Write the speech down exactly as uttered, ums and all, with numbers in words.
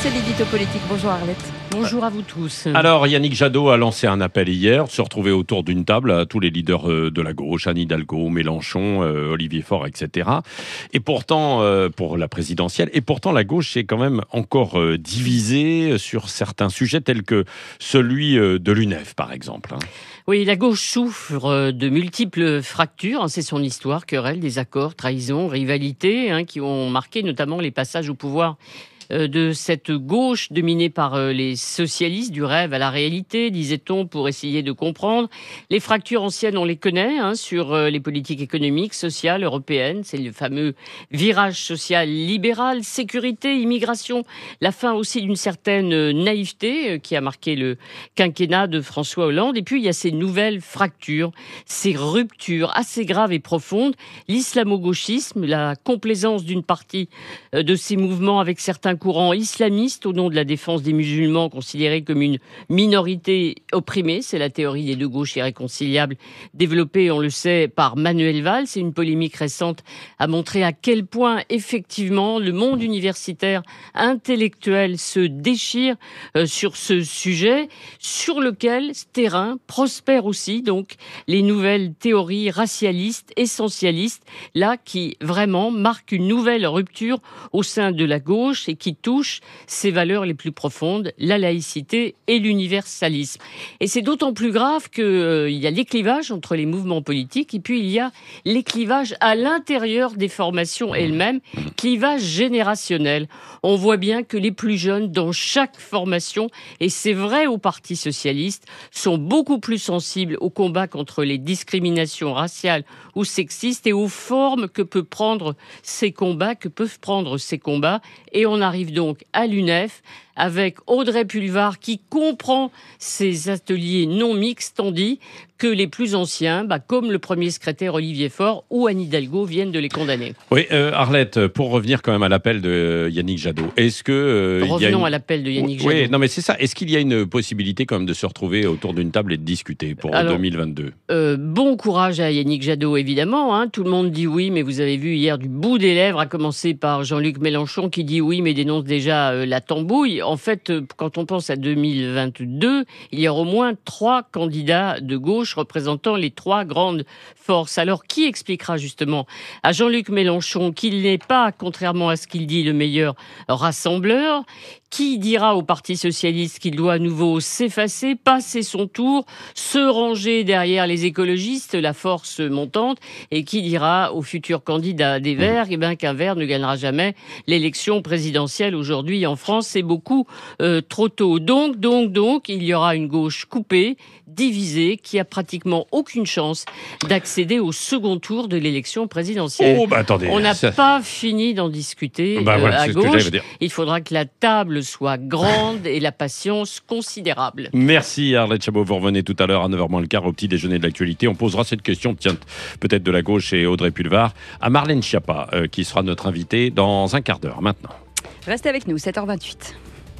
c'est l'édito politique. Bonjour Arlette. Bonjour à vous tous. Alors, Yannick Jadot a lancé un appel hier, se retrouver autour d'une table à tous les leaders de la gauche, Anne Hidalgo, Mélenchon, euh, Olivier Faure, et cetera. Et pourtant, euh, pour la présidentielle, et pourtant la gauche est quand même encore euh, divisée sur certains sujets tels que celui euh, de l'U N E F, par exemple. Hein. Oui, la gauche souffre de multiples fractures. Hein, c'est son histoire, querelles, désaccords, trahisons, rivalités, hein, qui ont marqué notamment les passages au pouvoir de cette gauche dominée par les socialistes, du rêve à la réalité, disait-on, pour essayer de comprendre. Les fractures anciennes, on les connaît, hein, sur les politiques économiques, sociales, européennes. C'est le fameux virage social libéral, sécurité, immigration, la fin aussi d'une certaine naïveté qui a marqué le quinquennat de François Hollande. Et puis, il y a ces nouvelles fractures, ces ruptures assez graves et profondes. L'islamo-gauchisme, la complaisance d'une partie de ces mouvements avec certains courant islamiste au nom de la défense des musulmans considérés comme une minorité opprimée. C'est la théorie des deux gauches irréconciliables développée, on le sait, par Manuel Valls. C'est une polémique récente a montré à quel point, effectivement, le monde universitaire intellectuel se déchire euh, sur ce sujet, sur lequel ce terrain prospère aussi, donc, les nouvelles théories racialistes, essentialistes, là, qui vraiment marquent une nouvelle rupture au sein de la gauche et qui touche ses valeurs les plus profondes, la laïcité et l'universalisme. Et c'est d'autant plus grave qu'il euh, y a les clivages entre les mouvements politiques et puis il y a les clivages à l'intérieur des formations elles-mêmes, clivage générationnel. On voit bien que les plus jeunes dans chaque formation, et c'est vrai au Parti socialiste, sont beaucoup plus sensibles au combat contre les discriminations raciales ou sexistes et aux formes que peut prendre ces combats, que peuvent prendre ces combats. Et on arrive donc à l'U N E F avec Audrey Pulvar qui comprend ces ateliers non mixtes, tandis que les plus anciens, bah, comme le premier secrétaire Olivier Faure ou Anne Hidalgo, viennent de les condamner. Oui, euh, Arlette, pour revenir quand même à l'appel de Yannick Jadot, est-ce que... Euh, Revenons il y a une... à l'appel de Yannick Jadot. Oui, non mais c'est ça. Est-ce qu'il y a une possibilité quand même de se retrouver autour d'une table et de discuter pour Alors, deux mille vingt-deux? euh, Bon courage à Yannick Jadot, évidemment. Hein. Tout le monde dit oui, mais vous avez vu hier du bout des lèvres, à commencer par Jean-Luc Mélenchon qui dit oui, mais dénonce déjà euh, la tambouille. En fait, euh, quand on pense à deux mille vingt-deux, il y aura au moins trois candidats de gauche représentant les trois grandes forces. Alors, qui expliquera justement à Jean-Luc Mélenchon qu'il n'est pas, contrairement à ce qu'il dit, le meilleur rassembleur? Qui dira au Parti socialiste qu'il doit à nouveau s'effacer, passer son tour, se ranger derrière les écologistes, la force montante? Et qui dira au futur candidat des Verts eh ben, qu'un Vert ne gagnera jamais l'élection présidentielle aujourd'hui en France? C'est beaucoup euh, trop tôt. Donc, donc, donc, il y aura une gauche coupée, divisée, qui a pratiquement aucune chance d'accéder au second tour de l'élection présidentielle. Oh, bah attendez. On n'a ça... pas fini d'en discuter bah, euh, voilà, à gauche. Il faudra que la table soit grande et la patience considérable. Merci Arlette Chabot, vous revenez tout à l'heure à neuf heures moins le quart au petit déjeuner de l'actualité. On posera cette question, tiens, peut-être de la gauche et Audrey Pulvar, à Marlène Schiappa, euh, qui sera notre invitée dans un quart d'heure maintenant. Restez avec nous, sept heures vingt-huit.